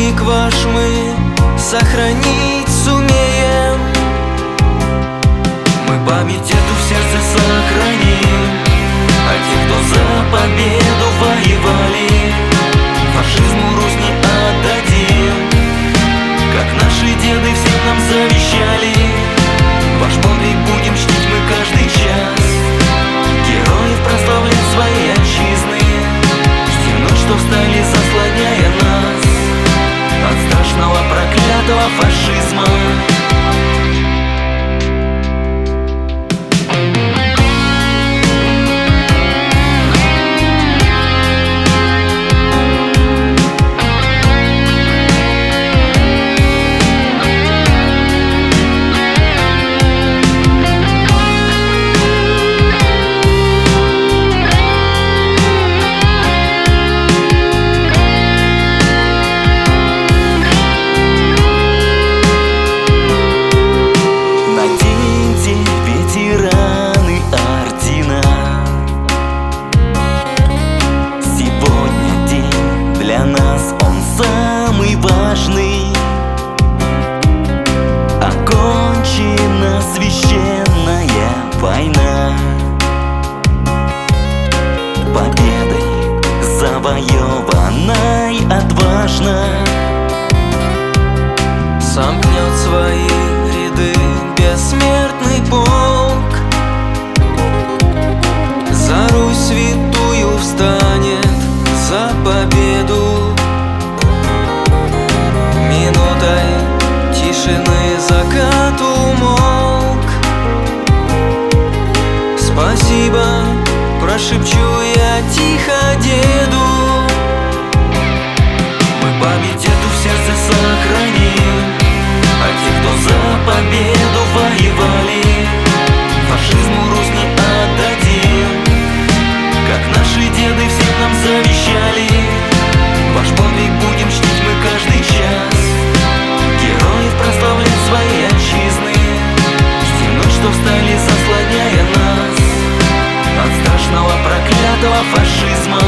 Памятник ваш мы сохранить сумеем. Мы память эту в сердце сохраним о тех, кто за победу воевали. Фашизму Русь не отдадим, как наши деды всем нам завещали. Ваш подвиг будем чтить мы каждый час, героев прославлять своей отчизны, стянуть, что встали, заслоняя нас от страшного проклятого фашизма. Для нас он самый важный. Окончена священная война, победой завоеванной отважно. Сомкнет свои ряды бессмертный полк, за Русь святую встанет, за победу. Минутой тишины закат умолк. Спасибо, прошепчу я тихо деду. Мы память эту в сердце сохраним о тех, кто за победу воевали. Фашизму Русь не отдадим, как наши деды всем нам завещали. Ваш подвиг будем чтить мы каждый час, героев прославлять своей отчизны, стянуть, что встали, заслоняя нас от страшного проклятого фашизма.